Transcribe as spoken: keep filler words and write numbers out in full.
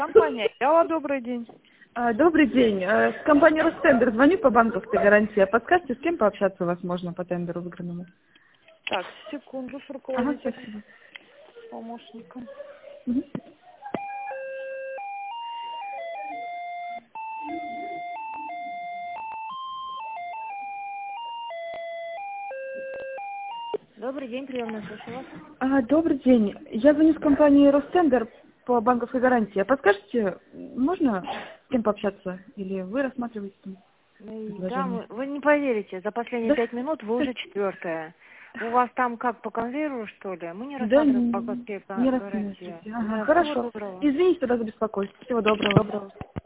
Компания Яла, добрый день. А, Добрый день. Э, С компании Ростендер звоню по банковской гарантии. А подскажите, с кем пообщаться у вас можно по тендеру выигранному? Так, секунду, с Ага, руководителем, спасибо. помощником. Мгм. Добрый день, приемная, слушаю вас. А, Добрый день. Я звоню с компании Ростендер по банковской гарантии. А подскажете, можно с кем пообщаться? Или вы рассматриваете там Ну, да, предложение? мы- вы не поверите, за последние Да? пять минут вы уже четвертая. У вас там как по конвейеру, что ли? Мы не Да, рассматриваем н- банковские га- не гарантии. рассматривайте. Ага, Да, всего хорошо. доброго. Извините тогда за беспокойство. Всего доброго. Доброго.